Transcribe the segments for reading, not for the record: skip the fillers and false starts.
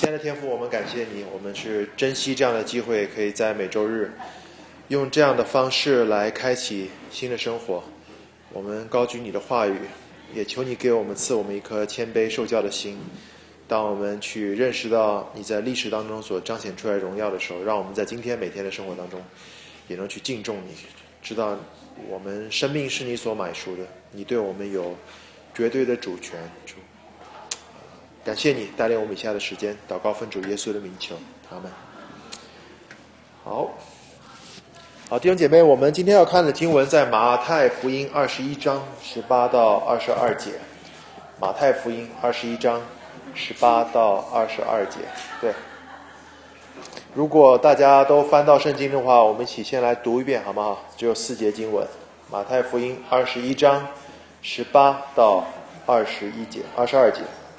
亲爱的天父，我们感谢你，我们是珍惜这样的机会，可以在每周日用这样的方式来开启新的生活。我们高举你的话语，也求你给我们赐我们一颗谦卑受教的心。当我们去认识到你在历史当中所彰显出来荣耀的时候，让我们在今天每天的生活当中也能去敬重你，知道我们生命是你所买赎的，你对我们有绝对的主权。主，感谢你带领我们以下的时间，祷告奉主耶稣的名求，阿们。好，弟兄姐妹，我们今天要看的经文在马太福音21章18到22节。马太福音21章18到22节。对，如果大家都翻到圣经的话，我们一起先来读一遍好不好？只有4节经文。马太福音21章18到22节。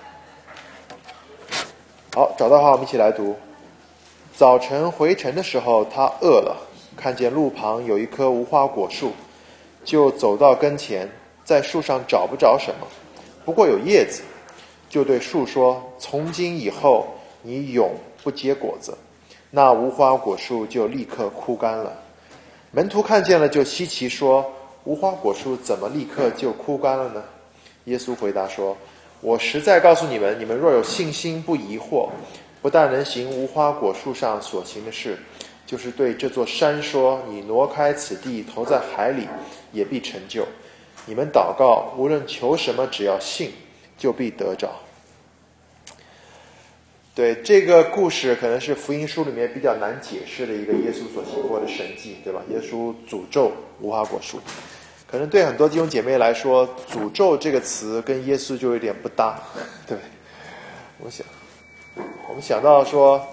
好，找到的话我们一起来读。早晨回程的时候，他饿了，看见路旁有一棵无花果树，就走到跟前，在树上找不着什么，不过有叶子，就对树说：从今以后你永不结果子。那无花果树就立刻枯干了。门徒看见了，就稀奇说：无花果树怎么立刻就枯干了呢？耶稣回答说：我实在告诉你们，你们若有信心不疑惑，不但能行无花果树上所行的事，就是对这座山说：你挪开此地，投在海里，也必成就。你们祷告，无论求什么，只要信，就必得着。对，这个故事可能是福音书里面比较难解释的一个耶稣所行过的神迹，对吧？耶稣诅咒无花果树，可能对很多弟兄姐妹来说，诅咒这个词跟耶稣就有点不搭，对。我们想到说，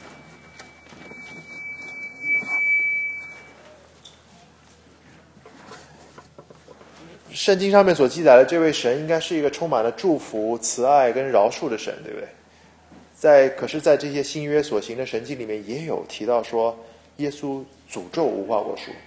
圣经上面所记载的这位神应该是一个充满了祝福、慈爱跟饶恕的神，对不对？可是在这些新约所行的神迹里面，也有提到说耶稣诅咒无花果树。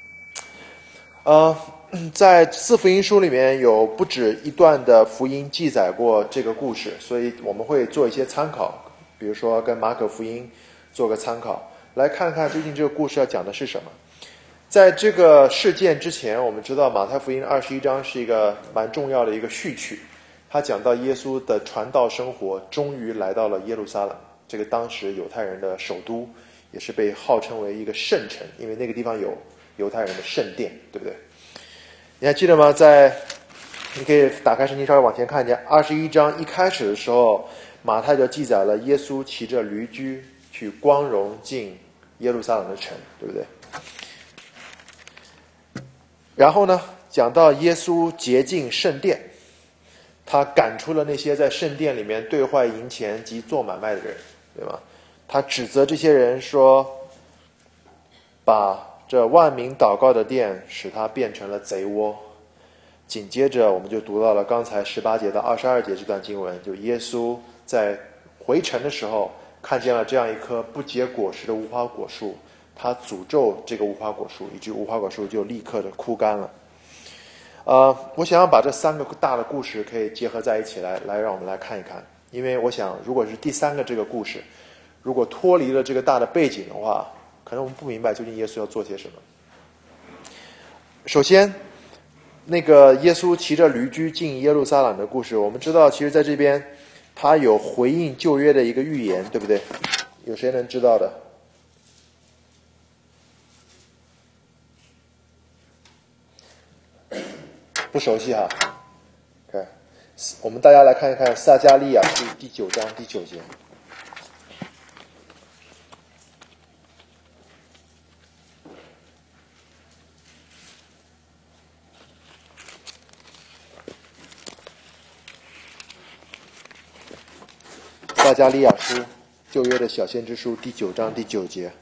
在四福音书里面有不止一段的福音记载过这个故事，所以我们会做一些参考，比如说跟马可福音做个参考，来看看究竟这个故事要讲的是什么。在这个事件之前，我们知道马太福音21章是一个蛮重要的一个序曲，他讲到耶稣的传道生活终于来到了耶路撒冷，这个当时犹太人的首都，也是被号称为一个圣城，因为那个地方有犹太人的圣殿，对不对？你还记得吗？你可以打开圣经稍微往前看一下，21章一开始的时候，马太就记载了耶稣骑着驴驹去光荣进耶路撒冷的城，对不对？然后呢，讲到耶稣洁净圣殿，他赶出了那些在圣殿里面兑换银钱及做买卖的人，对吗？他指责这些人说，把这万民祷告的殿使它变成了贼窝。紧接着我们就读到了刚才18节到22节这段经文，就耶稣在回程的时候看见了这样一棵不结果实的无花果树，他诅咒这个无花果树，以致无花果树就立刻的枯干了。我想要把这3个大的故事可以结合在一起来让我们来看一看，因为我想如果是第3个这个故事，如果脱离了这个大的背景的话，可能我们不明白究竟耶稣要做些什么。首先，那个耶稣骑着驴驹进耶路撒冷的故事，我们知道其实在这边他有回应旧约的一个预言，对不对？有谁能知道的？不熟悉哈。看，我们大家来看一看撒迦利亚书第9章第9节。撒迦利亚书，旧约的小先知书第9章第9节。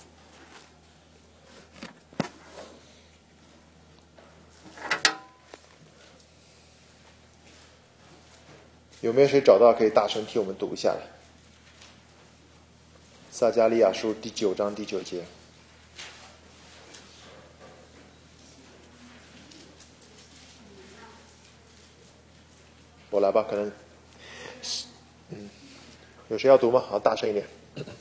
有没有谁找到可以大声替我们读一下来？撒迦利亚书第9章第9节。我来吧，可能有谁要读吗？好，大声一点。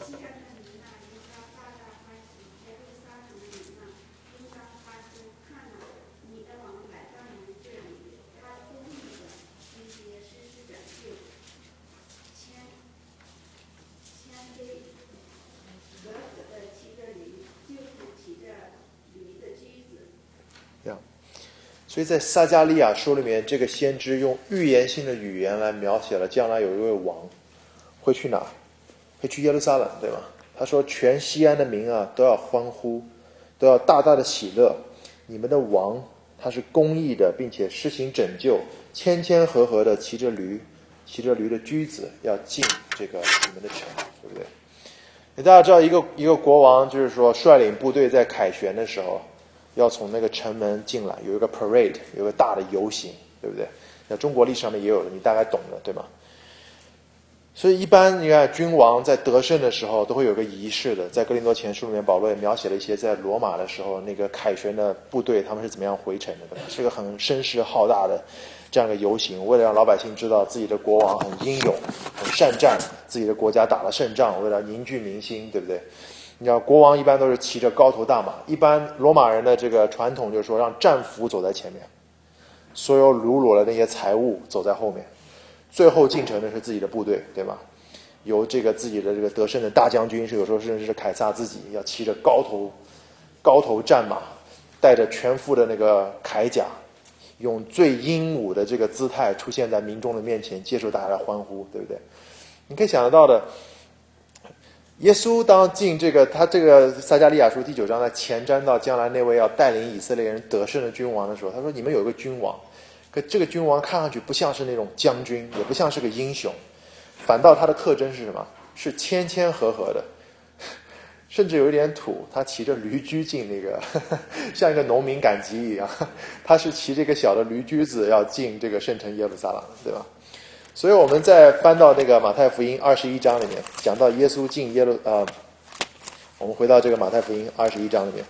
所以在撒迦利亚书里面，这个先知用预言性的语言来描写了将来有一位王会去哪？会去耶路撒冷，对吗？他说全西安的民啊都要欢呼，都要大大的喜乐，你们的王他是公义的，并且施行拯救，谦谦和和的骑着驴的驹子要进这个你们的城，对不对？大家知道一个国王就是说率领部队在凯旋的时候要从那个城门进来，有一个 parade， 有一个大的游行，对不对？那中国历史上面也有的，你大概懂的，对吗？所以一般你看君王在得胜的时候都会有个仪式的，在哥林多前书里面保罗也描写了一些在罗马的时候那个凯旋的部队他们是怎么样回城的，对吧？是个很声势浩大的这样一个游行，为了让老百姓知道自己的国王很英勇很善战，自己的国家打了胜仗，为了凝聚民心，对不对？你知道国王一般都是骑着高头大马，一般罗马人的这个传统就是说让战俘走在前面，所有掳掠的那些财物走在后面，最后进城的是自己的部队，对吧？由这个自己的这个得胜的大将军，是有时候甚至是凯撒自己，要骑着高头战马，带着全副的那个铠甲，用最英武的这个姿态出现在民众的面前，接受大家的欢呼，对不对？你可以想得到的，耶稣当进他这个撒迦利亚书第9章的前瞻到将来那位要带领以色列人得胜的君王的时候，他说你们有一个君王，可这个君王看上去不像是那种将军，也不像是个英雄，反倒他的特征是什么？是谦谦和和的，甚至有一点土，他骑着驴驹进那个像一个农民赶集一样，他是骑这个小的驴驹子要进这个圣城耶路撒冷，对吧？所以我们再翻到那个马太福音21章里面，讲到耶稣进我们回到这个马太福音21章里面，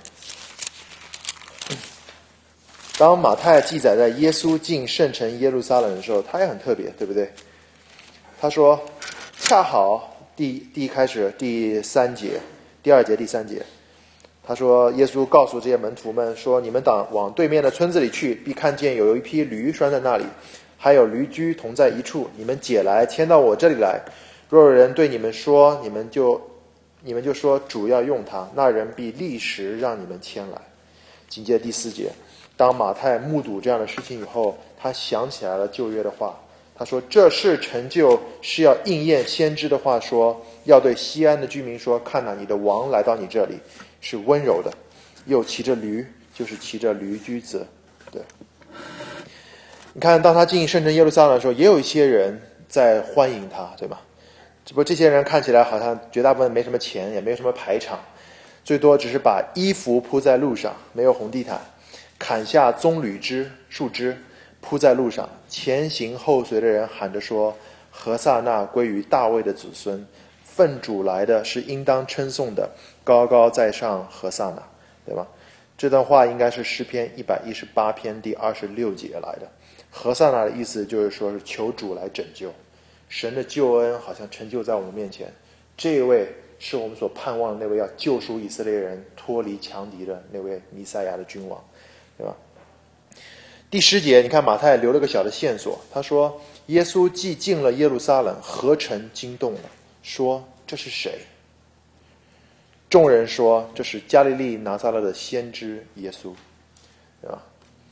当马太记载在耶稣进圣城耶路撒冷的时候，他也很特别，对不对？他说恰好第开始第3节，第2节第3节，他说耶稣告诉这些门徒们说，你们往对面的村子里去，必看见有一匹驴拴在那里，还有驴驹同在一处，你们解来牵到我这里来。若有人对你们说，你们就说主要用它，那人必立时让你们牵来。紧接着第4节，当马太目睹这样的事情以后，他想起来了旧约的话，他说这事成就是要应验先知的话，说要对西安的居民说，看哪，你的王来到你这里，是温柔的，又骑着驴，就是骑着驴驹子。对，你看当他进圣城耶路撒冷的时候，也有一些人在欢迎他，对吧？只不过这些人看起来好像绝大部分没什么钱，也没有什么排场，最多只是把衣服铺在路上，没有红地毯，砍下棕榈树枝铺在路上，前行后随的人喊着说，何撒那归于大卫的子孙，奉主来的是应当称颂的，高高在上何撒那，对吧？这段话应该是诗篇118篇第26节来的。何撒那的意思就是说是求主来拯救，神的救恩好像成就在我们面前，这一位是我们所盼望的那位要救赎以色列人脱离强敌的那位弥赛亚的君王，对吧？第10节，你看马太留了个小的线索，他说耶稣既进了耶路撒冷，何城惊动了，说这是谁？众人说这是加利利拿撒勒的先知耶稣，对吧？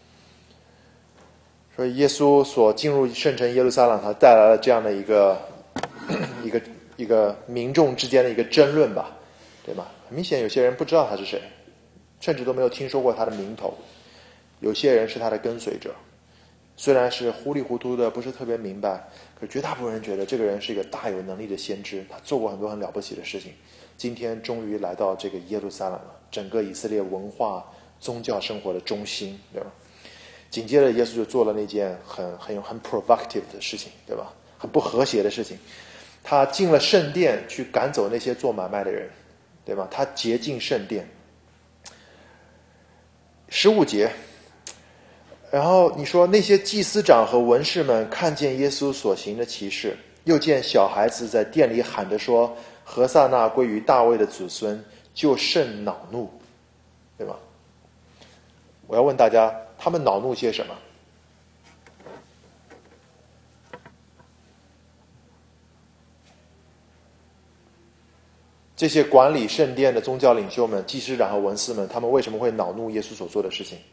所以耶稣所进入圣城耶路撒冷，他带来了这样的一个民众之间的一个争论吧，对吧？很明显有些人不知道他是谁，甚至都没有听说过他的名头，有些人是他的跟随者，虽然是糊里糊涂的，不是特别明白，可是绝大部分人觉得这个人是一个大有能力的先知，他做过很多很了不起的事情，今天终于来到这个耶路撒冷了，整个以色列文化宗教生活的中心，对吧？紧接着耶稣就做了那件很 provocative 的事情，对吧？很不和谐的事情，他进了圣殿去赶走那些做买卖的人，对吧？他洁净圣殿。15节，然后你说那些祭司长和文士们看见耶稣所行的奇事， 又见小孩子在殿里喊着说：何撒那归于大卫的子孙，就甚恼怒，对吧？我要问大家，他们恼怒些什么？这些管理圣殿的宗教领袖们、祭司长和文士们，他们为什么会恼怒耶稣所做的事情？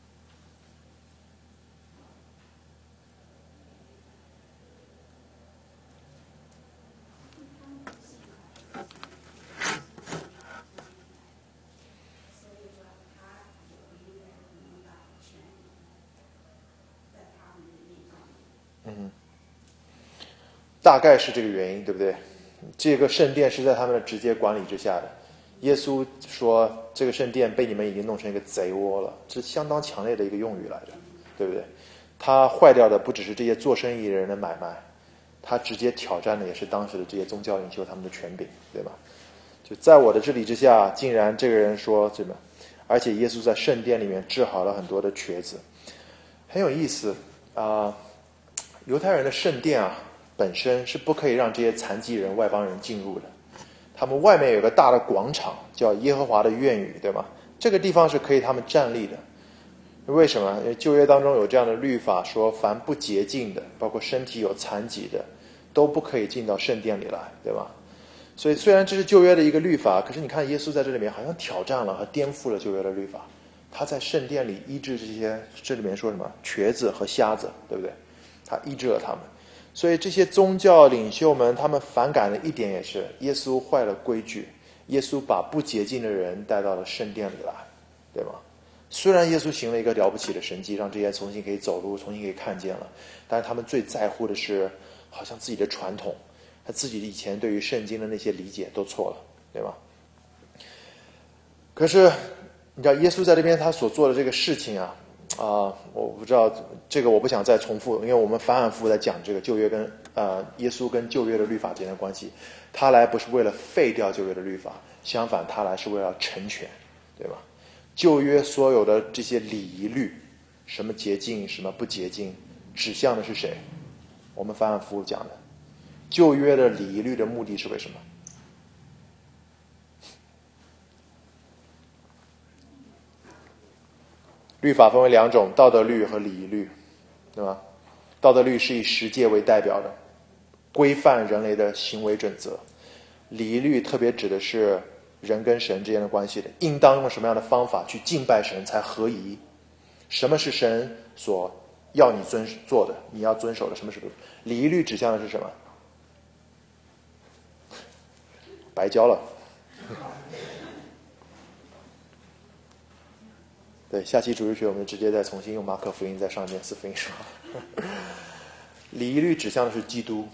大概是这个原因，对不对？这个圣殿是在他们的直接管理之下的。耶稣说这个圣殿被你们已经弄成一个贼窝了，这是相当强烈的一个用语来的，对不对？它坏掉的不只是这些做生意的人的买卖，它直接挑战的也是当时的这些宗教领袖他们的权柄，对吧？就在我的治理之下，竟然这个人说什么？而且耶稣在圣殿里面治好了很多的瘸子，很有意思啊。犹太人的圣殿啊，本身是不可以让这些残疾人、外邦人进入的。他们外面有个大的广场，叫耶和华的院宇，对吧？这个地方是可以他们站立的。为什么？因为旧约当中有这样的律法，说凡不洁净的，包括身体有残疾的，都不可以进到圣殿里来，对吧？所以虽然这是旧约的一个律法，可是你看耶稣在这里面好像挑战了和颠覆了旧约的律法。他在圣殿里医治这些，这里面说什么瘸子和瞎子，对不对？他医治了他们。所以这些宗教领袖们，他们反感的一点也是耶稣坏了规矩，耶稣把不洁净的人带到了圣殿里来，对吗？虽然耶稣行了一个了不起的神迹，让这些人重新可以走路，重新可以看见了，但是他们最在乎的是好像自己的传统，他自己以前对于圣经的那些理解都错了，对吧？可是你知道耶稣在这边他所做的这个事情啊，我不知道这个，我不想再重复，因为我们反反复复在讲这个旧约跟耶稣跟旧约的律法之间的关系。他来不是为了废掉旧约的律法，相反他来是为了成全，对吧？旧约所有的这些礼仪律，什么洁净什么不洁净，指向的是谁？我们反反复复讲的旧约的礼仪律的目的是为什么？律法分为两种，道德律和礼仪律，对吧？道德律是以十诫为代表的，规范人类的行为准则。礼仪律特别指的是人跟神之间的关系的，应当用什么样的方法去敬拜神才合宜？什么是神所要你做的，你要遵守的？什么是礼仪律指向的是什么？白教了。对，下期主日学我们直接再重新用马可福音再上一遍四福音说。礼仪律指向的是基督。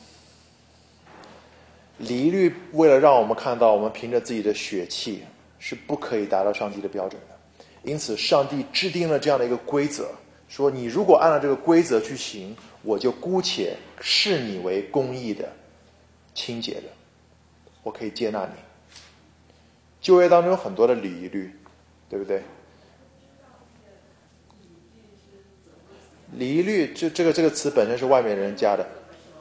礼仪律为了让我们看到我们凭着自己的血气是不可以达到上帝的标准的，因此上帝制定了这样的一个规则，说你如果按照这个规则去行，我就姑且视你为公义的、清洁的，我可以接纳你。旧约当中有很多的礼仪律，对不对？礼仪律这个词本身是外面人加的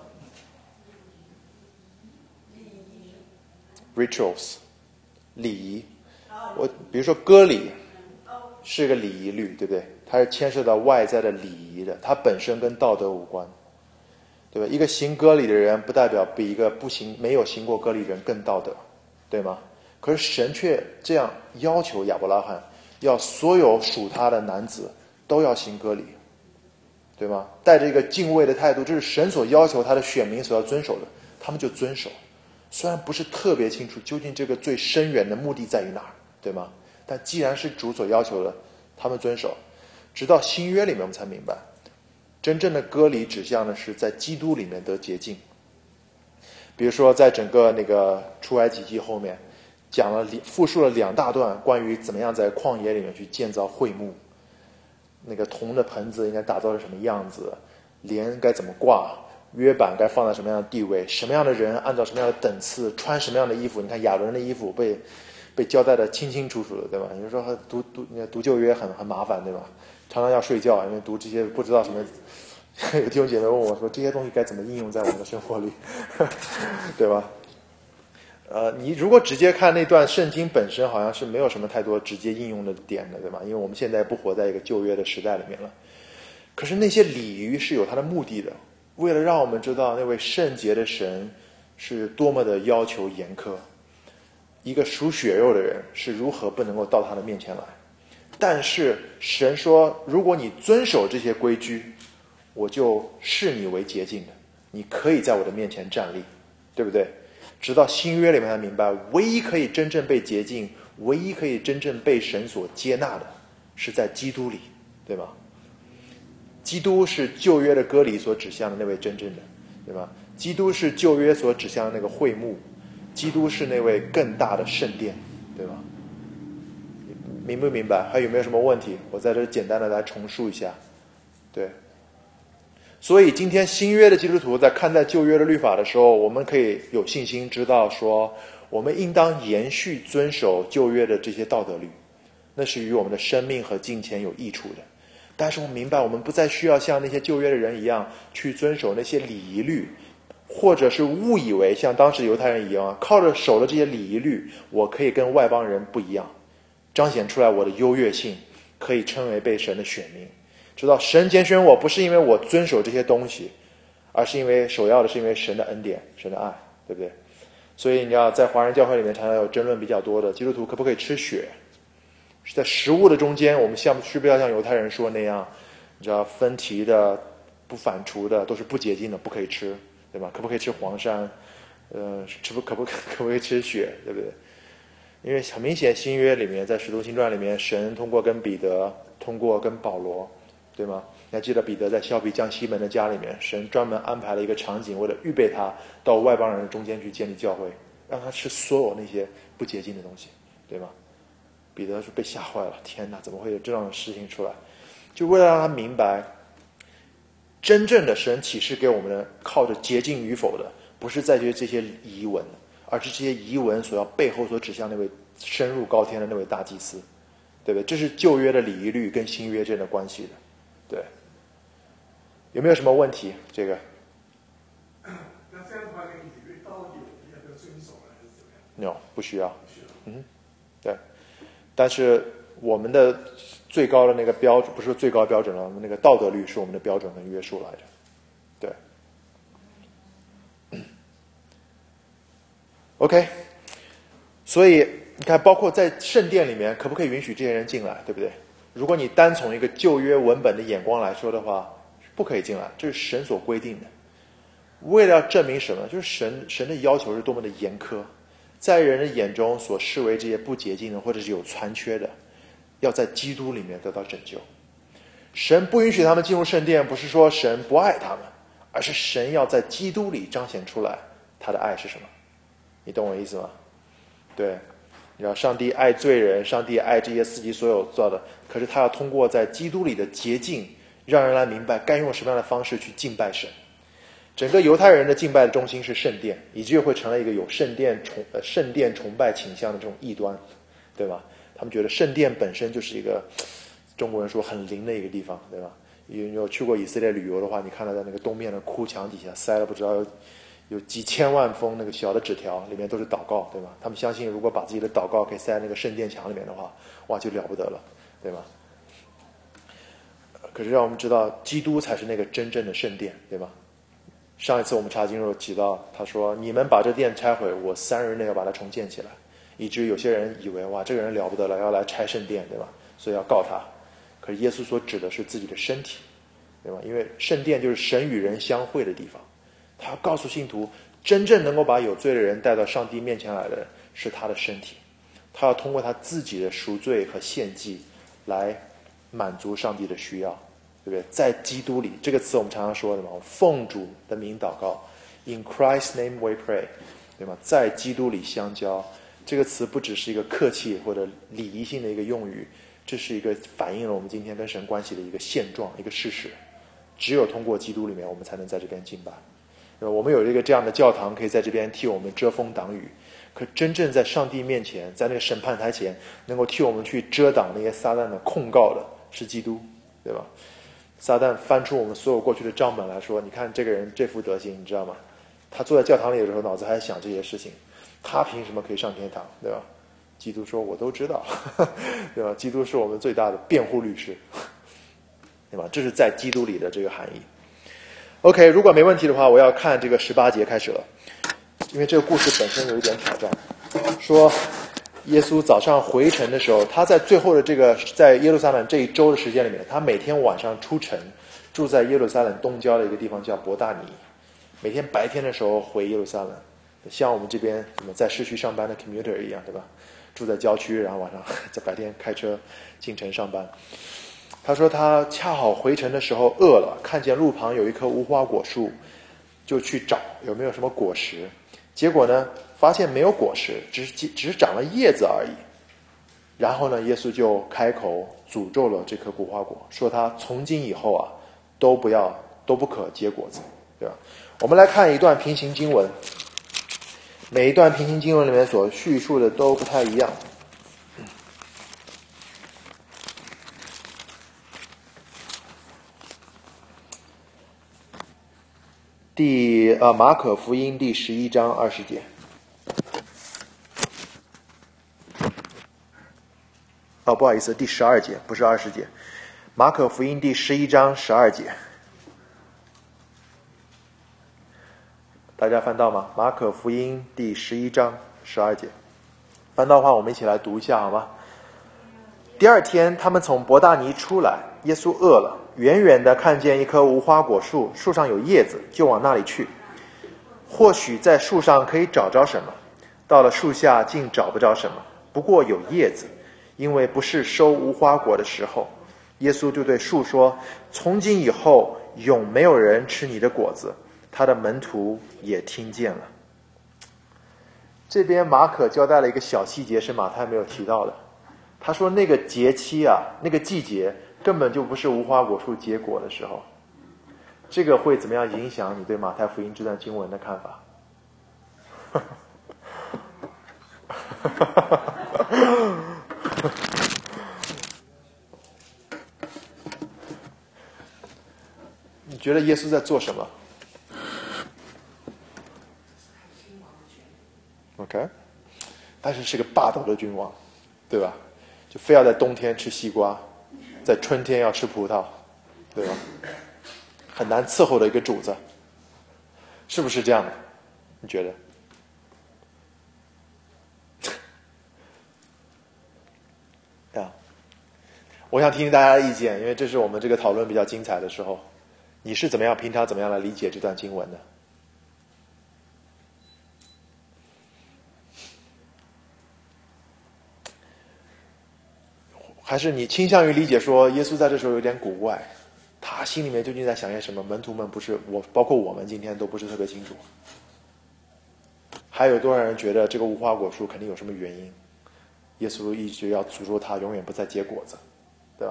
rituals 礼仪。比如说割礼是个礼仪律，对不对？它是牵涉到外在的礼仪的，它本身跟道德无关，对吧？一个行割礼的人不代表比一个没有行过割礼的人更道德，对吗？可是神却这样要求亚伯拉罕，要所有属他的男子都要行割礼，对吗？带着一个敬畏的态度，这是神所要求他的选民所要遵守的，他们就遵守。虽然不是特别清楚究竟这个最深远的目的在于哪儿，对吗？但既然是主所要求的，他们遵守。直到新约里面我们才明白，真正的割礼指向的是在基督里面得洁净。比如说在整个那个出埃及记后面复述了2大段关于怎么样在旷野里面去建造会幕，那个铜的盆子应该打造成什么样子，帘该怎么挂，约板该放在什么样的地位，什么样的人按照什么样的等次穿什么样的衣服。你看亚伦的衣服被交代的清清楚楚的，对吧？有人说读旧约很麻烦，对吧？常常要睡觉，因为读这些不知道什么有弟兄姐妹问我说，这些东西该怎么应用在我们的生活里，对吧？你如果直接看那段圣经本身，好像是没有什么太多直接应用的点的，对吧？因为我们现在不活在一个旧约的时代里面了。可是那些礼仪是有它的目的的，为了让我们知道那位圣洁的神是多么的要求严苛，一个属血肉的人是如何不能够到他的面前来。但是神说，如果你遵守这些规矩，我就视你为洁净的，你可以在我的面前站立，对不对？直到新约里面才明白，唯一可以真正被洁净，唯一可以真正被神所接纳的，是在基督里，对吧？基督是旧约的割礼所指向的那位真正的，对吧？基督是旧约所指向的那个会幕，基督是那位更大的圣殿，对吧？明不明白？还有没有什么问题？我在这简单的来重述一下。对，所以今天新约的基督徒在看待旧约的律法的时候，我们可以有信心知道说，我们应当延续遵守旧约的这些道德律，那是与我们的生命和金钱有益处的。但是我们明白，我们不再需要像那些旧约的人一样去遵守那些礼仪律，或者是误以为像当时犹太人一样，靠着守的这些礼仪律，我可以跟外邦人不一样，彰显出来我的优越性，可以称为被神的选民。知道神拣选我不是因为我遵守这些东西，而是因为首要的是因为神的恩典，神的爱，对不对？所以你要在华人教会里面常常有争论比较多的，基督徒可不可以吃血？是在食物的中间，我们需不要像犹太人说那样，你知道分蹄的、不反刍的都是不洁净的，不可以吃，对吧？可不可以吃黄鳝？可不可以吃血，对不对？因为很明显，新约里面在使徒行传里面，神通过跟彼得，通过跟保罗，对吗？你还记得彼得在削皮匠西门的家里面，神专门安排了一个场景，为了预备他到外邦人的中间去建立教会，让他吃所有那些不洁净的东西，对吗？彼得是被吓坏了，天哪，怎么会有这样的事情出来？就为了让他明白，真正的神启示给我们的，靠着洁净与否的，不是在于这些遗文，而是这些遗文所要背后所指向那位深入高天的那位大祭司，对不对？这是旧约的礼仪律跟新约之间的关系的，对。有没有什么问题？这个？ 那这样的话，那个礼律到底要不要遵守呢？还是怎么样？ No， 不需要。对。但是我们的最高的那个标准，不是最高标准了，我们那个道德律是我们的标准跟约束来着。对。OK， 所以你看，包括在圣殿里面，可不可以允许这些人进来，对不对？如果你单从一个旧约文本的眼光来说的话，不可以进来，这是神所规定的。为了要证明什么？就是神的要求是多么的严苛，在人的眼中所视为这些不洁净的或者是有残缺的，要在基督里面得到拯救。神不允许他们进入圣殿，不是说神不爱他们，而是神要在基督里彰显出来他的爱是什么。你懂我意思吗？对，你知道上帝爱罪人，上帝爱这些自己所有做的，可是他要通过在基督里的洁净，让人来明白该用什么样的方式去敬拜神。整个犹太人的敬拜的中心是圣殿，以至于会成了一个有圣殿崇拜倾向的这种异端，对吧？他们觉得圣殿本身就是一个中国人说很灵的一个地方，对吧？你有去过以色列旅游的话，你看到在那个东面的哭墙底下塞了不知道有几千万封那个小的纸条，里面都是祷告，对吧？他们相信如果把自己的祷告可以塞在那个圣殿墙里面的话，哇，就了不得了，对吧？可是让我们知道，基督才是那个真正的圣殿，对吧？上一次我们查经的时候提到，他说你们把这殿拆毁，我3日内要把它重建起来，以至于有些人以为哇，这个人了不得了，要来拆圣殿，对吧？所以要告他。可是耶稣所指的是自己的身体，对吧？因为圣殿就是神与人相会的地方，他要告诉信徒，真正能够把有罪的人带到上帝面前来的是他的身体，他要通过他自己的赎罪和献祭来满足上帝的需要，对不对？在基督里，这个词我们常常说的嘛，奉主的名祷告 ，In Christ's name we pray， 对吗？在基督里相交，这个词不只是一个客气或者礼仪性的一个用语，这是一个反映了我们今天跟神关系的一个现状，一个事实。只有通过基督里面，我们才能在这边敬拜。我们有一个这样的教堂，可以在这边替我们遮风挡雨。可真正在上帝面前，在那个审判台前，能够替我们去遮挡那些撒旦的控告的，是基督，对吧？ 撒旦翻出我们所有过去的账本来说，你看这个人这副德行，你知道吗？他坐在教堂里的时候脑子还想这些事情，他凭什么可以上天堂，对吧？基督说我都知道，对吧？基督是我们最大的辩护律师，对吧？这是在基督里的这个含义。OK， 如果没问题的话，我要看这个18节开始了，因为这个故事本身有一点挑战。说耶稣早上回城的时候，他在最后的这个在耶路撒冷这一周的时间里面，他每天晚上出城，住在耶路撒冷东郊的一个地方叫伯大尼，每天白天的时候回耶路撒冷，像我们这边什么在市区上班的 commuter 一样，对吧？住在郊区，然后晚上在白天开车进城上班。他说他恰好回城的时候饿了，看见路旁有一棵无花果树，就去找有没有什么果实。结果呢，发现没有果实，只是长了叶子而已。然后呢，耶稣就开口诅咒了这棵无花果，说他从今以后啊，都不可结果子，对吧？我们来看一段平行经文，每一段平行经文里面所叙述的都不太一样。马可福音第11章20节。不好意思，第12节，不是20节。马可福音第11章12节。大家翻到吗？马可福音第11章12节。翻到的话，我们一起来读一下好吗？第二天，他们从伯大尼出来，耶稣饿了，远远地看见一棵无花果树，树上有叶子，就往那里去。或许在树上可以找着什么，到了树下竟找不着什么，不过有叶子，因为不是收无花果的时候。耶稣就对树说：从今以后永没有人吃你的果子。他的门徒也听见了。这边马可交代了一个小细节，是马太没有提到的。他说那个节期啊，那个季节根本就不是无花果树结果的时候。这个会怎么样影响你对马太福音这段经文的看法？你觉得耶稣在做什么 ？OK， 但是个霸道的君王，对吧？就非要在冬天吃西瓜，在春天要吃葡萄，对吧？很难伺候的一个主子，是不是这样的？你觉得？我想听听大家的意见，因为这是我们这个讨论比较精彩的时候。你是平常怎么样来理解这段经文的？还是你倾向于理解说，耶稣在这时候有点古怪，他心里面究竟在想些什么？门徒们不是包括我们今天都不是特别清楚。还有多少人觉得这个无花果树肯定有什么原因？耶稣一直要诅咒他永远不再结果子，对吧？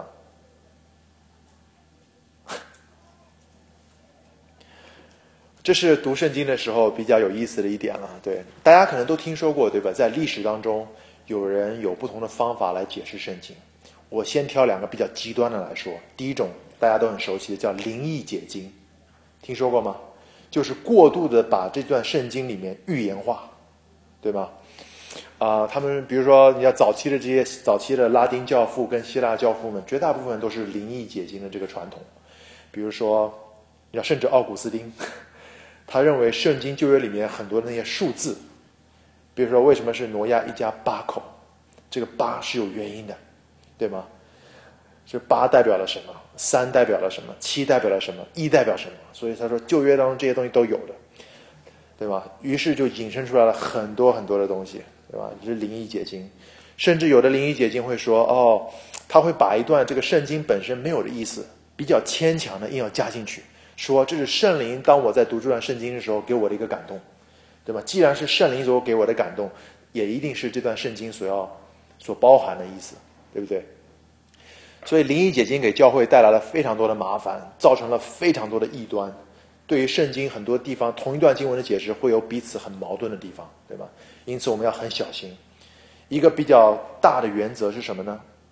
这是读圣经的时候比较有意思的一点了。对，大家可能都听说过，对吧？在历史当中，有人有不同的方法来解释圣经。我先挑两个比较极端的来说。第一种大家都很熟悉的叫灵异解经，听说过吗？就是过度的把这段圣经里面预言化，对吧？他们比如说你要早期的拉丁教父跟希腊教父们，绝大部分都是灵异解经的这个传统。比如说甚至奥古斯丁，他认为圣经旧约里面很多的那些数字，比如说为什么是挪亚一家8口，这个8是有原因的，对吗？这8代表了什么，3代表了什么，7代表了什么，1代表什么，所以他说旧约当中这些东西都有的，对吧？于是就引申出来了很多很多的东西，对吧？这是灵异解经。甚至有的灵异解经会说，他会把一段这个圣经本身没有的意思比较牵强的硬要加进去，说这是圣灵当我在读这段圣经的时候给我的一个感动，对吧？既然是圣灵所给我的感动，也一定是这段圣经所包含的意思，对不对？所以灵异解经给教会带来了非常多的麻烦，造成了非常多的异端。对于圣经很多地方同一段经文的解释会有彼此很矛盾的地方，对吧？因此我们要很小心。一个比较大的原则是什么呢？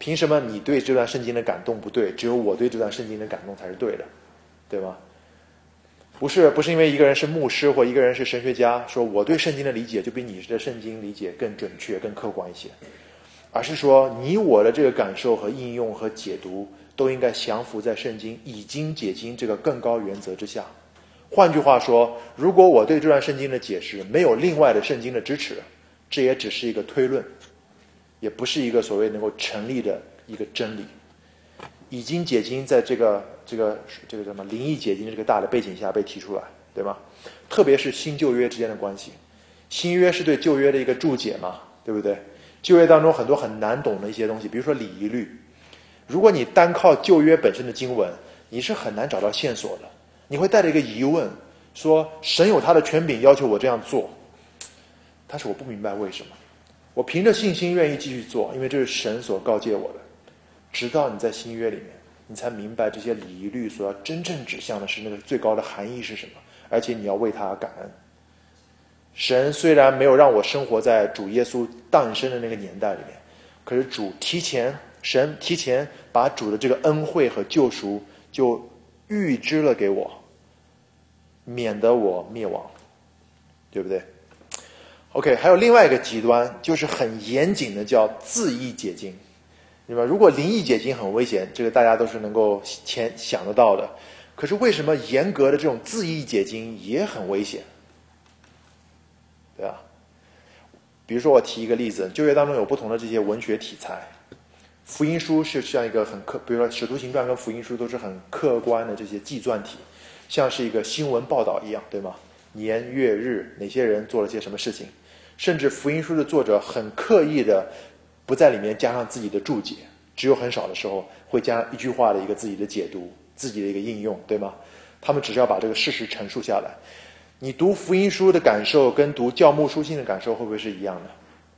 凭什么你对这段圣经的感动不对，只有我对这段圣经的感动才是对的，对吗？不是因为一个人是牧师或一个人是神学家，说我对圣经的理解就比你的圣经理解更准确、更客观一些，而是说你我的这个感受和应用和解读都应该降服在圣经已经解经这个更高原则之下。换句话说，如果我对这段圣经的解释没有另外的圣经的支持，这也只是一个推论，也不是一个所谓能够成立的一个真理。已经解经在这个什么灵异解经的这个大的背景下被提出来，对吗？特别是新旧约之间的关系，新约是对旧约的一个注解嘛，对不对？旧约当中很多很难懂的一些东西，比如说礼仪律，如果你单靠旧约本身的经文，你是很难找到线索的，你会带着一个疑问，说神有他的权柄要求我这样做，但是我不明白为什么，我凭着信心愿意继续做，因为这是神所告诫我的。直到你在新约里面，你才明白这些礼仪律所要真正指向的是那个最高的含义是什么，而且你要为它而感恩。神虽然没有让我生活在主耶稣诞生的那个年代里面，可是神提前把主的这个恩惠和救赎就预知了给我，免得我灭亡，对不对？ OK， 还有另外一个极端，就是很严谨的叫自意解经，对吧？如果灵异解经很危险，这个大家都是能够想得到的。可是为什么严格的这种自意解经也很危险？对吧？比如说我提一个例子，旧约当中有不同的这些文学题材，福音书是像一个比如说使徒行传跟福音书都是很客观的这些纪传体，像是一个新闻报道一样，对吗？年月日哪些人做了些什么事情，甚至福音书的作者很刻意的不在里面加上自己的注解，只有很少的时候会加一句话的一个自己的解读，自己的一个应用，对吗？他们只是要把这个事实陈述下来。你读福音书的感受跟读教牧书信的感受会不会是一样的？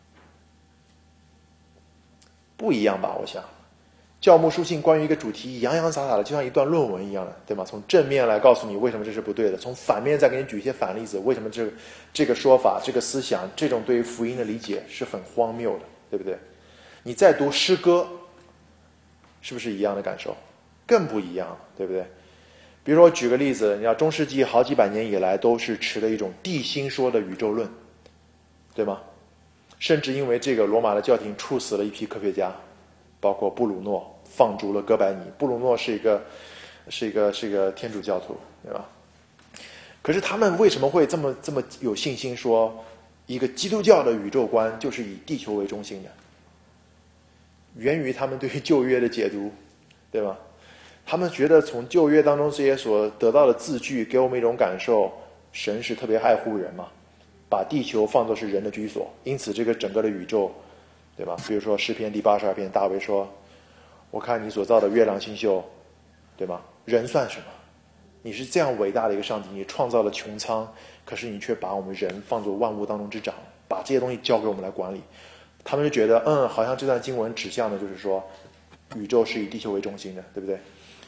不一样吧，我想。教牧书信关于一个主题洋洋洒洒的，就像一段论文一样的，对吗？从正面来告诉你为什么这是不对的，从反面再给你举一些反例子，为什么这个说法、这个思想、这种对于福音的理解是很荒谬的，对不对？你再读诗歌，是不是一样的感受？更不一样，对不对？比如说我举个例子，你知道中世纪好几百年以来都是持的一种地心说的宇宙论，对吗？甚至因为这个罗马的教廷处死了一批科学家，包括布鲁诺，放逐了哥白尼。布鲁诺是一个天主教徒，对吧？可是他们为什么会这么有信心说一个基督教的宇宙观就是以地球为中心的？源于他们对于旧约的解读，对吧？他们觉得从旧约当中这些所得到的字句给我们一种感受，神是特别爱护人嘛，把地球放作是人的居所，因此这个整个的宇宙，对吧？比如说诗篇第82篇，大卫说，我看你所造的月亮星宿，对吗？人算什么？你是这样伟大的一个上帝，你创造了穹苍，可是你却把我们人放作万物当中之长，把这些东西交给我们来管理。他们就觉得好像这段经文指向的就是说宇宙是以地球为中心的，对不对？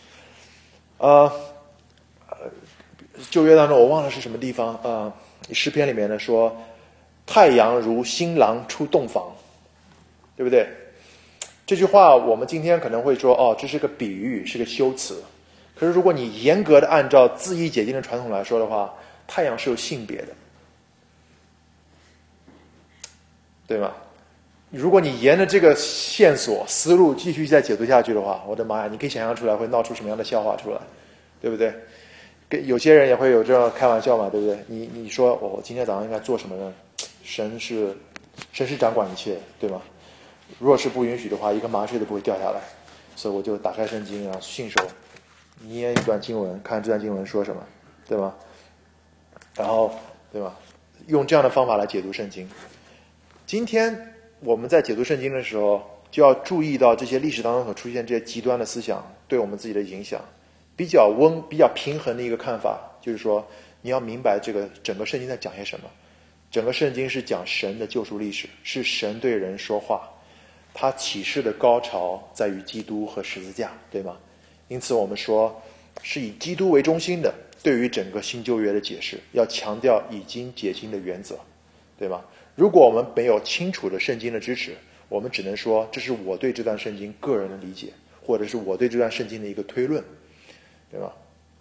旧约当中我忘了是什么地方，诗篇里面呢说太阳如新郎出洞房，对不对？这句话我们今天可能会说这是个比喻，是个修辞。可是如果你严格的按照自意解经的传统来说的话，太阳是有性别的，对吗？如果你沿着这个线索思路继续再解读下去的话，我的妈呀，你可以想象出来会闹出什么样的笑话出来，对不对？有些人也会有这样开玩笑嘛，对不对？你说我今天早上应该做什么呢？神是掌管一切，对吗？若是不允许的话，一个麻雀都不会掉下来。所以我就打开圣经，然后信手捏一段经文，看这段经文说什么，对吗？然后，对吧？用这样的方法来解读圣经。今天我们在解读圣经的时候，就要注意到这些历史当中所出现这些极端的思想对我们自己的影响。比较平衡的一个看法，就是说你要明白这个整个圣经在讲些什么。整个圣经是讲神的救赎历史，是神对人说话，他启示的高潮在于基督和十字架，对吗？因此我们说是以基督为中心的，对于整个新旧约的解释要强调已经解经的原则，对吗？如果我们没有清楚的圣经的支持， 我们只能说这是我对这段圣经个人的理解，或者是我对这段圣经的一个推论，对吧？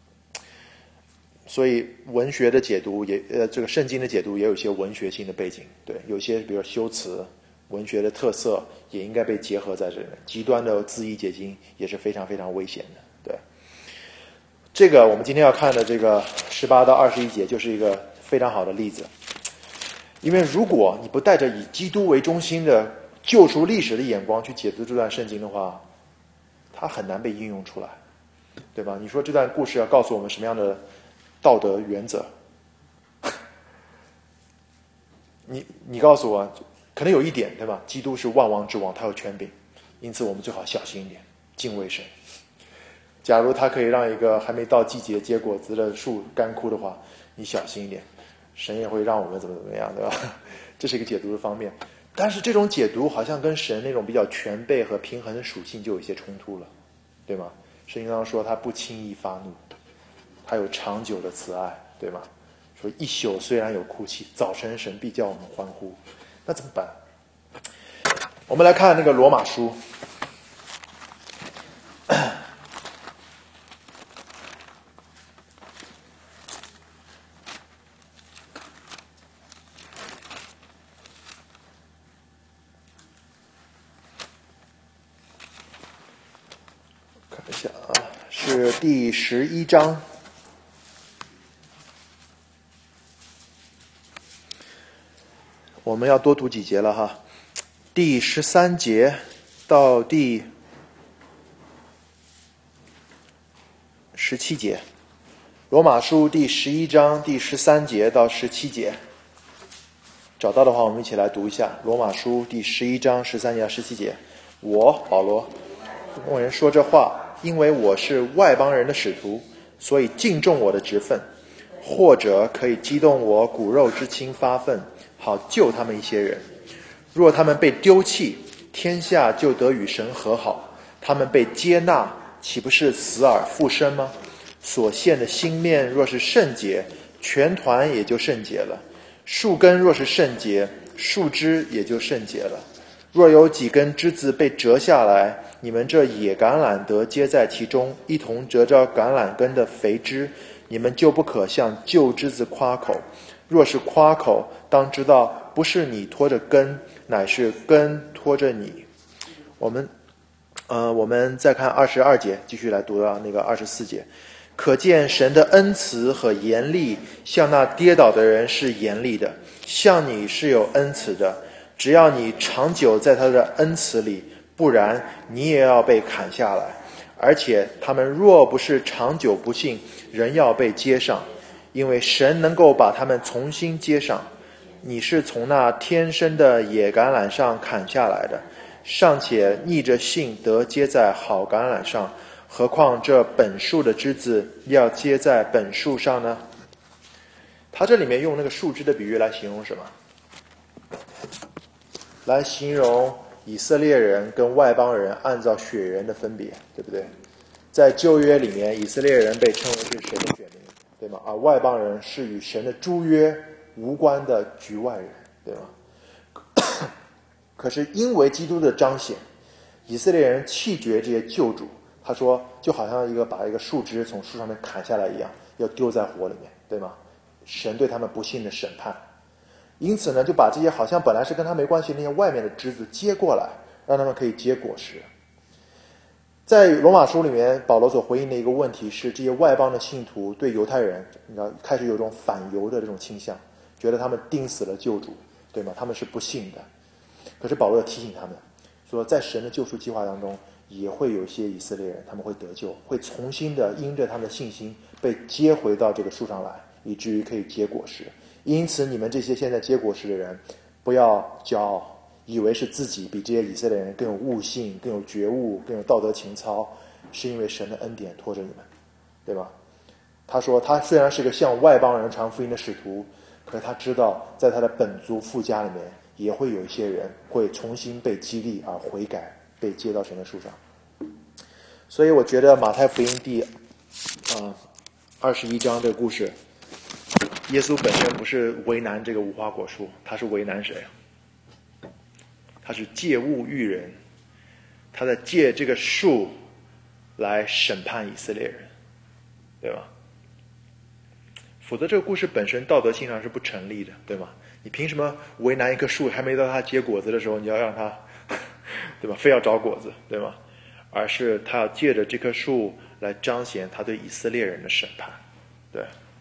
所以文学的解读也这个圣经的解读也有一些文学性的背景，对，有些比如修辞文学的特色也应该被结合在这里面。极端的字义解经也是非常非常危险的，对。这个我们今天要看的这个18到21节就是一个非常好的例子。因为如果你不带着以基督为中心的救赎历史的眼光去解读这段圣经的话，它很难被应用出来，对吧？你说这段故事要告诉我们什么样的道德原则？你告诉我，可能有一点，对吧？基督是万王之王，他有权柄，因此我们最好小心一点，敬畏神。假如他可以让一个还没到季节结果子的树干枯的话，你小心一点，神也会让我们怎么样，对吧？这是一个解读的方面。但是这种解读好像跟神那种比较全备和平衡的属性就有一些冲突了，对吗？圣经上说他不轻易发怒，他有长久的慈爱，对吗？说一宿虽然有哭泣，早晨神必叫我们欢呼。那怎么办？我们来看那个罗马书。看一下啊，是第11章。我们要多读几节了哈，第13节到第17节，罗马书第11章第13节到17节。找到的话，我们一起来读一下罗马书第11章13节到17节。我保罗跟人说这话，因为我是外邦人的使徒，所以敬重我的职分，或者可以激动我骨肉之亲发愤，好救他们一些人。若他们被丢弃，天下就得与神和好；他们被接纳，岂不是死而复生吗？所献的新面若是圣洁，全团也就圣洁了；树根若是圣洁，树枝也就圣洁了。若有几根枝子被折下来，你们这野橄榄得接在其中，一同折着橄榄根的肥枝，你们就不可向旧枝子夸口。若是夸口，当知道不是你拖着根，乃是根拖着你。我们再看22节，继续来读到那个24节。可见神的恩慈和严厉，向那跌倒的人是严厉的，向你是有恩慈的。只要你长久在他的恩慈里，不然你也要被砍下来。而且他们若不是长久不信，仍要被接上，因为神能够把他们重新接上。你是从那天生的野橄榄上砍下来的，尚且逆着信得接在好橄榄上，何况这本树的枝子要接在本树上呢？他这里面用那个树枝的比喻来形容什么？来形容以色列人跟外邦人按照血缘的分别，对不对？在旧约里面，以色列人被称为是神的选民，对吗？而外邦人是与神的诸约无关的局外人，对吗？可是因为基督的彰显，以色列人弃绝这些救主，他说就好像把一个树枝从树上面砍下来一样，要丢在火里面，对吗？神对他们不幸的审判。因此呢，就把这些好像本来是跟他没关系的那些外面的枝子接过来，让他们可以结果实。在罗马书里面，保罗所回应的一个问题是，这些外邦的信徒对犹太人，你知道，开始有种反犹的这种倾向，觉得他们钉死了救主，对吗？他们是不信的。可是保罗要提醒他们说，在神的救赎计划当中，也会有一些以色列人，他们会得救，会重新的因着他们的信心被接回到这个树上来，以至于可以结果实。因此你们这些现在结果实的人，不要骄傲，以为是自己比这些以色列人更有悟性，更有觉悟，更有道德情操，是因为神的恩典拖着你们，对吧？他说他虽然是个向外邦人传福音的使徒，可是他知道在他的本族父家里面也会有一些人会重新被激励而悔改，被接到神的树上。所以我觉得马太福音第21章这个故事，耶稣本身不是为难这个无花果树，他是为难谁？ 他是借物喻人，他在借这个树来审判以色列人，对吧？否则这个故事本身道德性上是不成立的，对吗？你凭什么为难一棵树，还没到它结果子的时候，你要让它，对吧？非要找果子，对吗？而是他要借着这棵树来彰显他对以色列人的审判，对。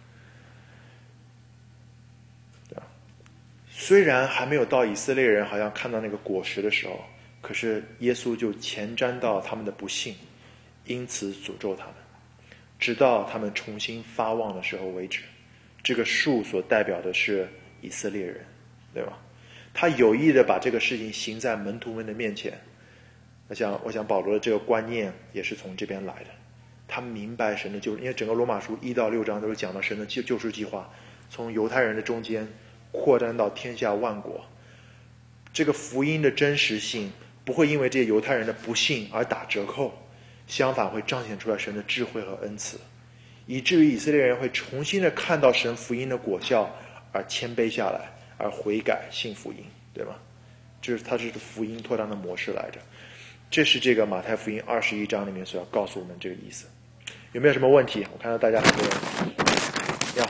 虽然还没有到以色列人好像看到那个果实的时候，可是耶稣就前瞻到他们的不幸，因此诅咒他们，直到他们重新发旺的时候为止。这个树所代表的是以色列人，对吧？他有意的把这个事情行在门徒们的面前。我想保罗的这个观念也是从这边来的。他明白神的救赎，因为整个罗马书1到6章都是讲到神的救赎计划，从犹太人的中间扩展到天下万国。这个福音的真实性不会因为这些犹太人的不幸而打折扣，相反会彰显出来神的智慧和恩慈，以至于以色列人会重新的看到神福音的果效，而谦卑下来，而悔改信福音，对吗？它是福音拓张的模式来着。这是这个马太福音21章里面所要告诉我们这个意思。有没有什么问题？我看到大家很多人要。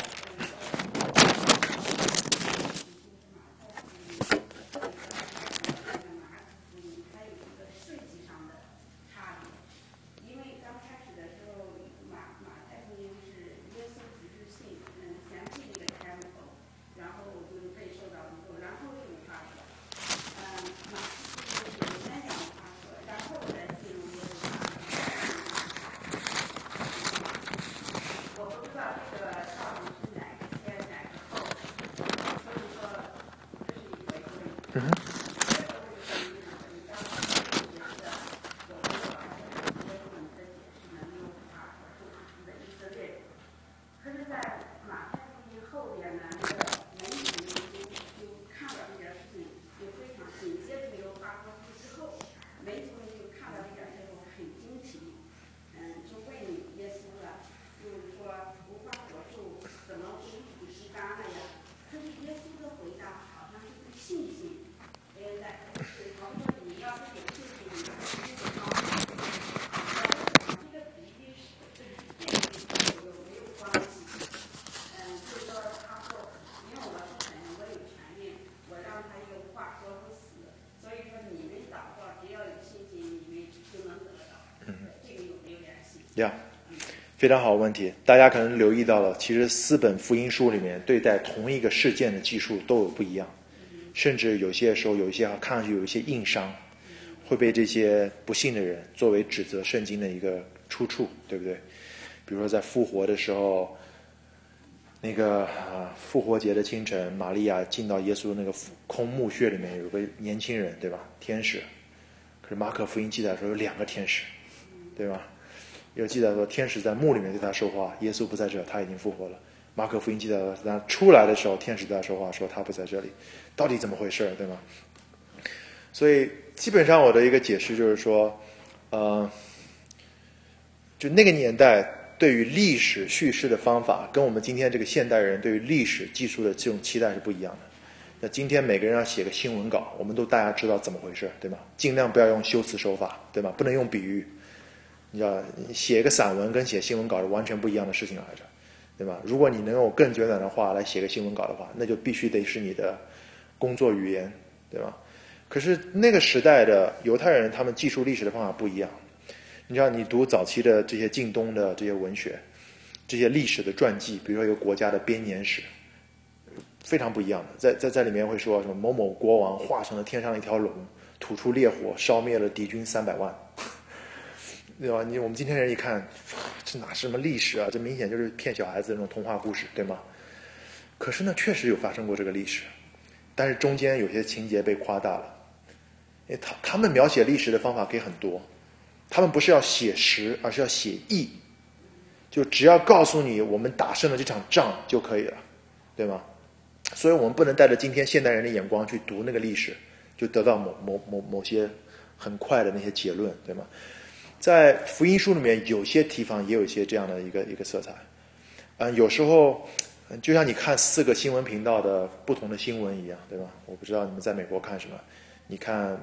非常好的问题，大家可能留意到了，其实4本福音书里面对待同一个事件的记述都有不一样，甚至有些时候有一些看上去有一些硬伤，会被这些不信的人作为指责圣经的一个出处，对不对？比如说在复活的时候，那个复活节的清晨，玛利亚进到耶稣的那个空墓穴里面，有个年轻人，对吧？天使。可是马可福音记载说有2个天使，对吧？有记载说天使在墓里面对他说话，耶稣不在这，他已经复活了。马可福音记载说他出来的时候，天使对他说话，说他不在这里，到底怎么回事，对吗？所以基本上我的一个解释就是说，就那个年代对于历史叙事的方法，跟我们今天这个现代人对于历史技术的这种期待是不一样的。那今天每个人要写个新闻稿，我们都大家知道怎么回事，对吗？尽量不要用修辞手法，对吗？不能用比喻。你知道，写一个散文跟写新闻稿是完全不一样的事情来着，对吧？如果你能用更简短的话来写个新闻稿的话，那就必须得是你的工作语言，对吧？可是那个时代的犹太人，他们记述历史的方法不一样。你知道，你读早期的这些近东的这些文学，这些历史的传记，比如说一个国家的编年史，非常不一样的。在里面会说什么某某国王化成了天上一条龙，吐出烈火，烧灭了敌军300万。对吧？我们今天人一看，这哪是什么历史啊？这明显就是骗小孩子的那种童话故事，对吗？可是呢，确实有发生过这个历史，但是中间有些情节被夸大了。因为他们描写历史的方法可以很多，他们不是要写实，而是要写意，就只要告诉你我们打胜了这场仗就可以了，对吗？所以我们不能带着今天现代人的眼光去读那个历史，就得到某些很快的那些结论，对吗？在福音书里面有些地方也有一些这样的一个色彩，有时候就像你看4个新闻频道的不同的新闻一样，对吧？我不知道你们在美国看什么， 你看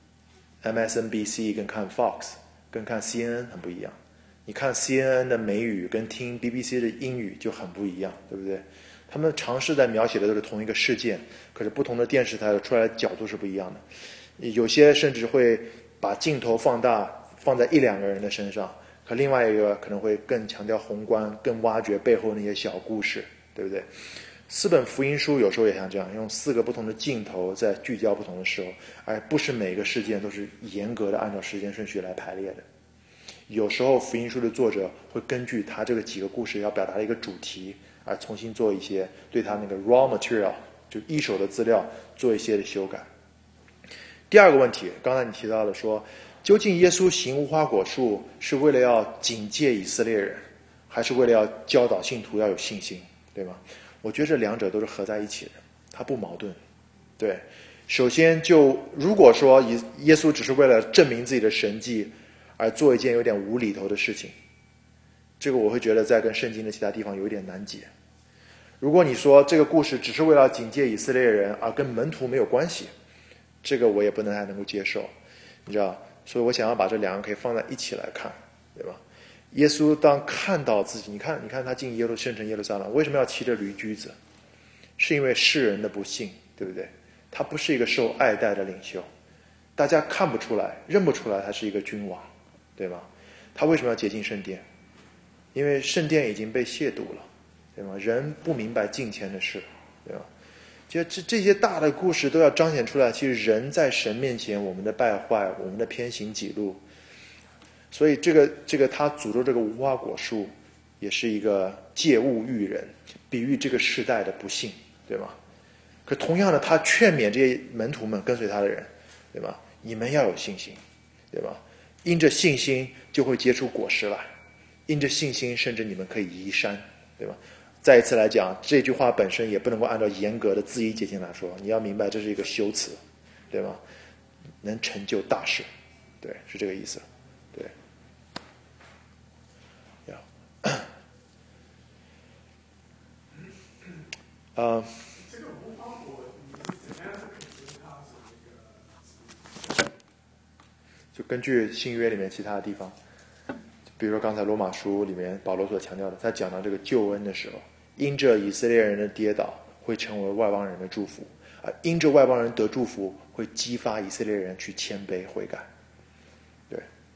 MSNBC 跟看 Fox 跟看 CNN 很不一样，你看 CNN 的美语跟听 BBC 的英语就很不一样，对不对？他们尝试在描写的都是同一个事件，可是不同的电视台出来的角度是不一样的。有些甚至会把镜头放大，放在一两个人的身上，可另外一个可能会更强调宏观，更挖掘背后那些小故事，对不对？4本福音书有时候也像这样，用4个不同的镜头在聚焦不同的时候，而不是每个事件都是严格的按照时间顺序来排列的。有时候福音书的作者会根据他这个几个故事要表达的一个主题，而重新做一些对他那个 raw material 就一手的资料做一些的修改。第二个问题，刚才你提到了说，究竟耶稣行无花果树是为了要警戒以色列人，还是为了要教导信徒要有信心，对吗？我觉得这两者都是合在一起的，它不矛盾。对，首先如果说耶稣只是为了证明自己的神迹而做一件有点无厘头的事情，这个我会觉得在跟圣经的其他地方有一点难解。如果你说这个故事只是为了警戒以色列人而跟门徒没有关系，这个我也不太能够接受，你知道，所以我想要把这两个可以放在一起来看，对吧？耶稣当看到自己，你看他进圣城耶路撒冷，为什么要骑着驴驹子？是因为世人的不幸，对不对？他不是一个受爱戴的领袖，大家看不出来，认不出来他是一个君王，对吧？他为什么要洁净圣殿？因为圣殿已经被亵渎了，对吗？人不明白敬虔的事，对吧？就这些大的故事都要彰显出来，其实人在神面前我们的败坏，我们的偏行己路。所以这个他诅咒这个无花果树也是一个借物喻人，比喻这个世代的不幸，对吗？可同样的，他劝勉这些门徒们跟随他的人，对吧？你们要有信心，对吧？因着信心就会结出果实来，因着信心甚至你们可以移山，对吧？再一次来讲，这句话本身也不能够按照严格的字义解经来说，你要明白这是一个修辞，对吗？能成就大事，对，是这个意思，对。 这个无花果，你怎样是肯定它是那个？ 就根据新约里面其他的地方，比如说刚才罗马书里面保罗所强调的，他讲到这个救恩的时候，因着以色列人的跌倒会成为外邦人的祝福，而因着外邦人得祝福会激发以色列人去谦卑悔改。对，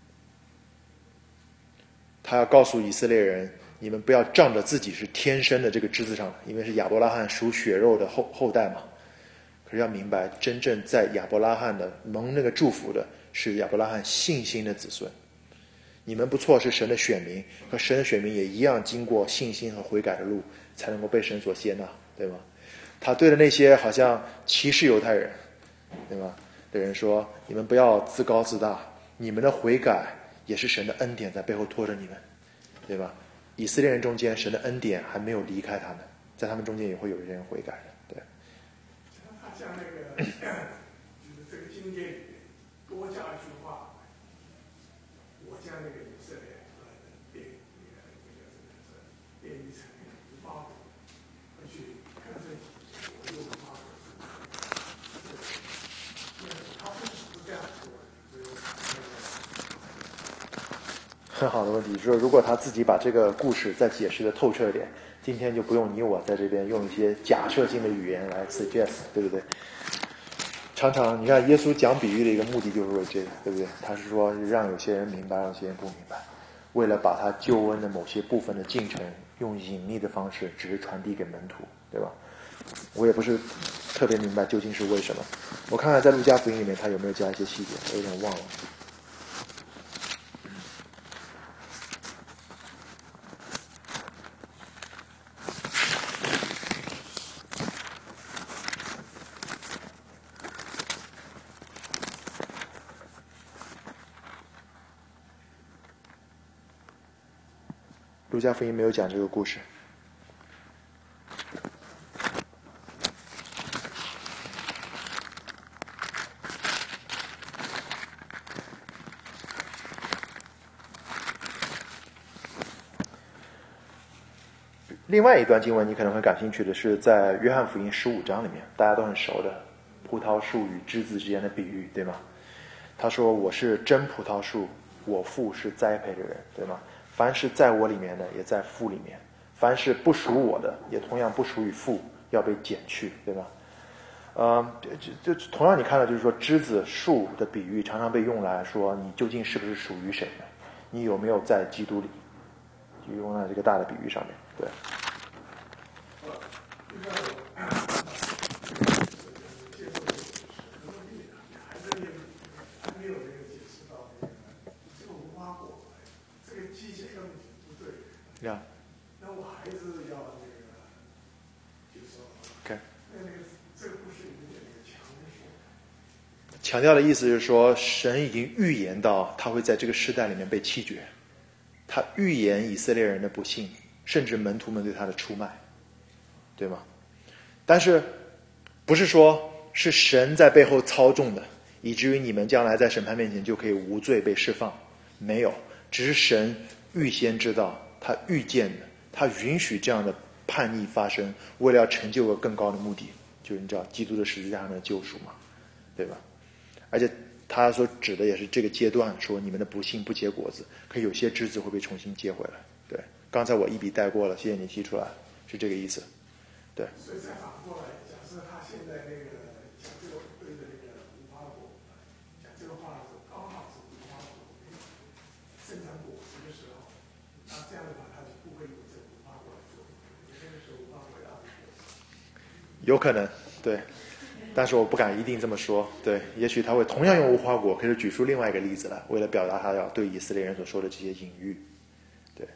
他要告诉以色列人，你们不要仗着自己是天生的这个枝子上，因为是亚伯拉罕属血肉的后代嘛。可是要明白，真正在亚伯拉罕的蒙那个祝福的是亚伯拉罕信心的子孙。你们不错，是神的选民，和神的选民也一样经过信心和悔改的路，才能够被神所接纳，对吗？他对着那些好像歧视犹太人，对吗？的人说：你们不要自高自大，你们的悔改也是神的恩典在背后拖着你们，对吧？以色列人中间，神的恩典还没有离开他们，在他们中间也会有一些人悔改的，对。 他像那个，就是这个经典里面多加一句话，我将那个以色列变异成无花果，而去看这我有无花果，他不是这样说很好的问题，说如果他自己把这个故事再解释的透彻一点，今天就不用你我在这边用一些假设性的语言来 suggest， 对不对？常常你看耶稣讲比喻的一个目的就是为这个，对不对？他是说让有些人明白，让有些人不明白，为了把他救恩的某些部分的进程用隐秘的方式只是传递给门徒，对吧？我也不是特别明白究竟是为什么。我看看在路加福音里面他有没有加一些细节，我有点忘了。路加福音没有讲这个故事。另外一段经文你可能会感兴趣的是在约翰福音15章里面，大家都很熟的， 葡萄树与枝子之间的比喻，对吗？他说我是真葡萄树，我父是栽培的人，对吗？凡是在我里面的，也在父里面；凡是不属我的，也同样不属于父，要被剪去，对吧？就同样你看到，就是说枝子树的比喻常常被用来说你究竟是不是属于谁的，你有没有在基督里，就用在这个大的比喻上面。对。呀。 那我还是要那个，就是说， OK。 这个故事里面那个强调的意思是说，神已经预言到他会在这个时代里面被弃绝，他预言以色列人的不幸，甚至门徒们对他的出卖，对吗？但是不是说是神在背后操纵的，以至于你们将来在审判面前就可以无罪被释放？没有，只是神预先知道，他预见的，他允许这样的叛逆发生，为了要成就个更高的目的，就是你知道基督的十字架上的救赎嘛，对吧？而且他所指的也是这个阶段，说你们的不幸不结果子，可有些枝子会被重新接回来。对，刚才我一笔带过了，谢谢你提出来，是这个意思。对。 所以再反过来，假设他现在那个讲这个对着那个无花果讲这个话的时候，刚好是无花果生长果实的时候，那这样的话他就不会有这无花果的作用，因为那个时候无花果要有可能，对，但是我不敢一定这么说。对，也许他会同样用无花果，可是举出另外一个例子来，为了表达他要对以色列人所说的这些隐喻。对，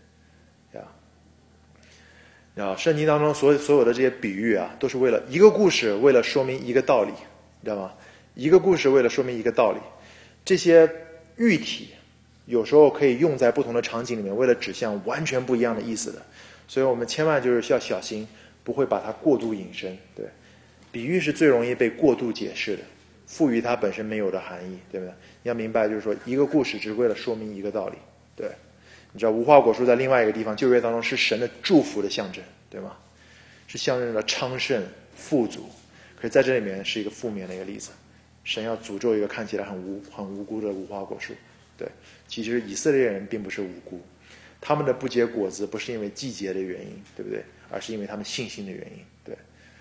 圣经当中所有的这些比喻啊，都是为了一个故事，为了说明一个道理，你知道吗？一个故事为了说明一个道理，这些喻体有时候可以用在不同的场景里面，为了指向完全不一样的意思的。所以我们千万就是要小心，不会把它过度引申。对，比喻是最容易被过度解释的，赋予它本身没有的含义，对不对？你要明白，就是说一个故事只是为了说明一个道理。对，你知道无花果树在另外一个地方旧约当中是神的祝福的象征，对吗？是象征着昌盛富足，可是在这里面是一个负面的一个例子，神要诅咒一个看起来很无辜的无花果树。对，其实以色列人并不是无辜，他们的不结果子不是因为季节的原因，对不对？而是因为他们信心的原因。对，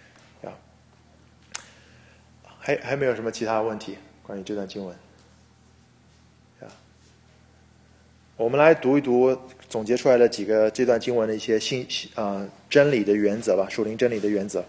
还没有什么其他问题关于这段经文？我们来读一读总结出来的几个这段经文的一些真理的原则吧，属灵真理的原则。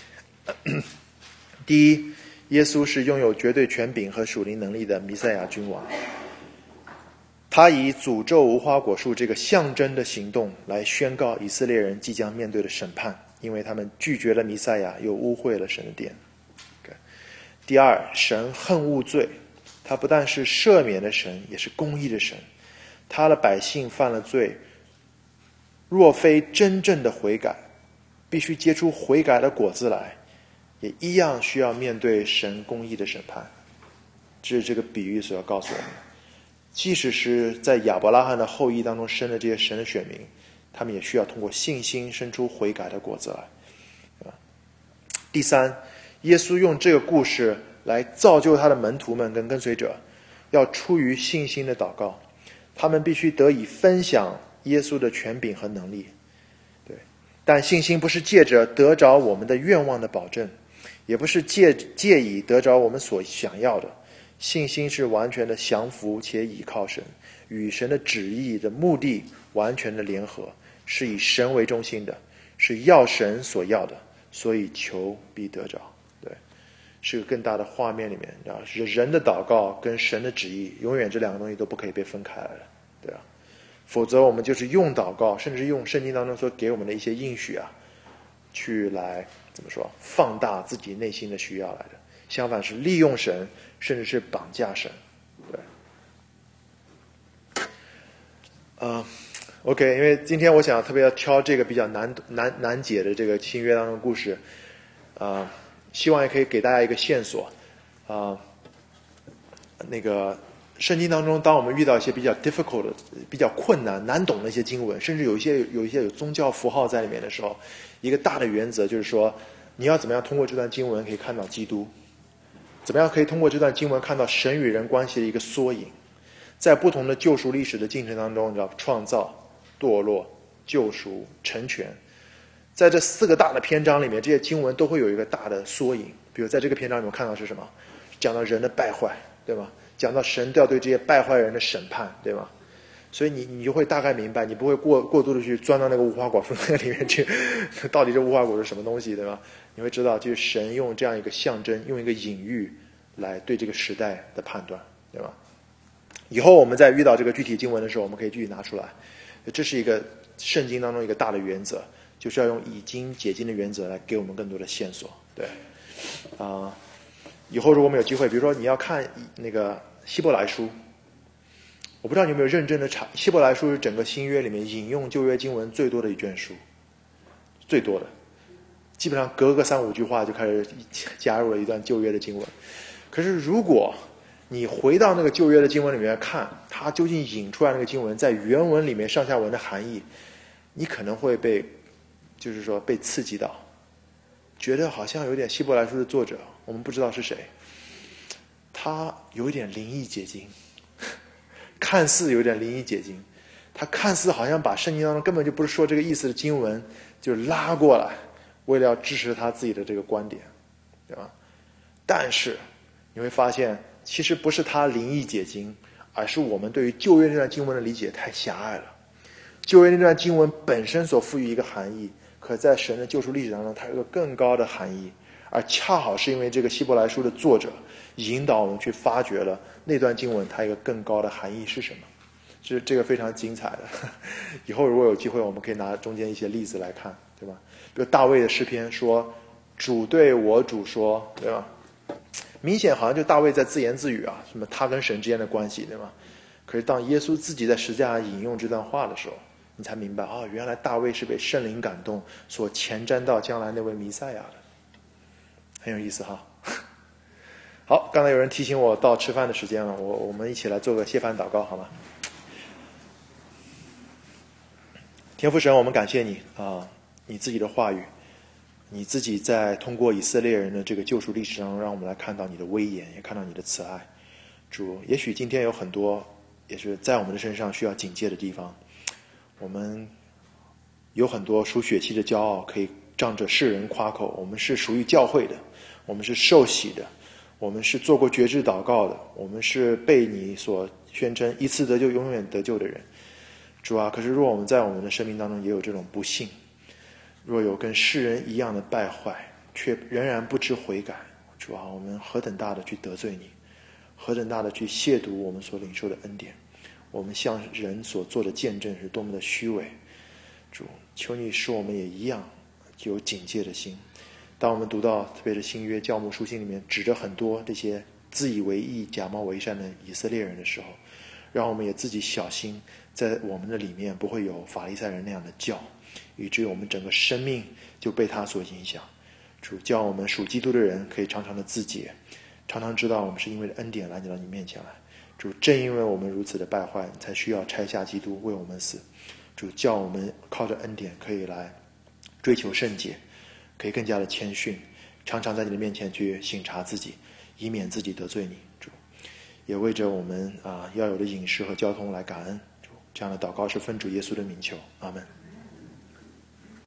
第一，耶稣是拥有绝对权柄和属灵能力的弥赛亚君王，他以诅咒无花果树这个象征的行动来宣告以色列人即将面对的审判，因为他们拒绝了弥赛亚，又污秽了神的殿。第二，神恨恶罪，他不但是赦免的神，也是公义的神。他的百姓犯了罪，若非真正的悔改，必须结出悔改的果子来，也一样需要面对神公义的审判。这是这个比喻所要告诉我们的。即使是在亚伯拉罕的后裔当中生的这些神的选民，他们也需要通过信心生出悔改的果子来。第三，耶稣用这个故事来造就他的门徒们跟跟随者，要出于信心的祷告，他们必须得以分享耶稣的权柄和能力。对，但信心不是借着得着我们的愿望的保证，也不是借以得着我们所想要的。信心是完全的降服且倚靠神，与神的旨意的目的完全的联合，是以神为中心的，是要神所要的，所以求必得着。对，是个更大的画面里面，人的祷告跟神的旨意，永远这两个东西都不可以被分开来的，对啊，否则我们就是用祷告，甚至用圣经当中所给我们的一些应许啊，去来怎么说，放大自己内心的需要来的。相反是利用神，甚至是绑架神。对，OK， 因为今天我想特别要挑这个比较难解的这个新约当中的故事，希望也可以给大家一个线索。那个圣经当中，当我们遇到一些比较 difficult 的、比较困难、难懂的一些经文，甚至有一些有宗教符号在里面的时候，一个大的原则就是说，你要怎么样通过这段经文可以看到基督。 怎么样可以通过这段经文看到神与人关系的一个缩影？在不同的救赎历史的进程当中，你知道创造、堕落、救赎、成全，在这4个大的篇章里面，这些经文都会有一个大的缩影。比如在这个篇章里面看到是什么？讲到人的败坏，对吗？讲到神要对这些败坏人的审判，对吗？所以你就会大概明白，你不会过度的去钻到那个无花果树那里面去，到底这无花果是什么东西，对吧？你会知道，就是神用这样一个象征，用一个隐喻来对这个时代的判断，对吧？以后我们在遇到这个具体经文的时候，我们可以具体拿出来。这是一个圣经当中一个大的原则，就是要用以经解经的原则来给我们更多的线索。对，以后如果我们有机会，比如说你要看那个希伯来书，我不知道你有没有认真的查，希伯来书是整个新约里面引用旧约经文最多的一卷书，最多的，基本上隔个3-5句话就开始加入了一段旧约的经文。可是如果你回到那个旧约的经文里面看，它究竟引出来那个经文在原文里面上下文的含义，你可能会被刺激到，觉得好像有点希伯来书的作者，我们不知道是谁，他有一点灵异解经，看似有点灵异解经，他看似好像把圣经当中根本就不是说这个意思的经文就拉过来，为了要支持他自己的这个观点，对吧？但是你会发现，其实不是他灵异解经，而是我们对于旧约那段经文的理解太狭隘了。旧约那段经文本身所赋予一个含义，可在神的救赎历史当中，它有一个更高的含义，而恰好是因为这个希伯来书的作者引导我们去发掘了那段经文它一个更高的含义是什么。这个非常精彩的，以后如果有机会，我们可以拿中间一些例子来看，对吧？比如大卫的诗篇说：“主对我主说”，对吧？明显好像就大卫在自言自语啊，什么他跟神之间的关系，对吗？可是当耶稣自己在十字架上引用这段话的时候，你才明白啊，原来大卫是被圣灵感动，所前瞻到将来那位弥赛亚的，很有意思哈。好，刚才有人提醒我到吃饭的时间了，我们一起来做个谢饭祷告好吗？天父神，我们感谢你你自己的话语，你自己在通过以色列人的这个救赎历史上，让我们来看到你的威严，也看到你的慈爱。主，也许今天有很多也是在我们的身上需要警戒的地方，我们有很多属血气的骄傲，可以仗着世人夸口，我们是属于教会的，我们是受洗的，我们是做过决志祷告的，我们是被你所宣称一次得救永远得救的人。主啊，可是若我们在我们的生命当中也有这种不幸，若有跟世人一样的败坏，却仍然不知悔改，主啊，我们何等大的去得罪你，何等大的去亵渎我们所领受的恩典，我们向人所做的见证是多么的虚伪。主，求你使我们也一样有警戒的心。当我们读到特别是新约教牧书信里面指着很多这些自以为义假冒为善的以色列人的时候，让我们也自己小心，在我们的里面不会有法利赛人那样的教，以至于我们整个生命就被他所影响。主，叫我们属基督的人可以常常的自洁，常常知道我们是因为恩典来到你面前来。主，正因为我们如此的败坏，才需要拆下基督为我们死。主，叫我们靠着恩典可以来追求圣洁，可以更加的谦逊，常常在你的面前去省察自己，以免自己得罪你。主，也为着我们要有的饮食和交通来感恩。主，这样的祷告是奉主耶稣的名求，阿们。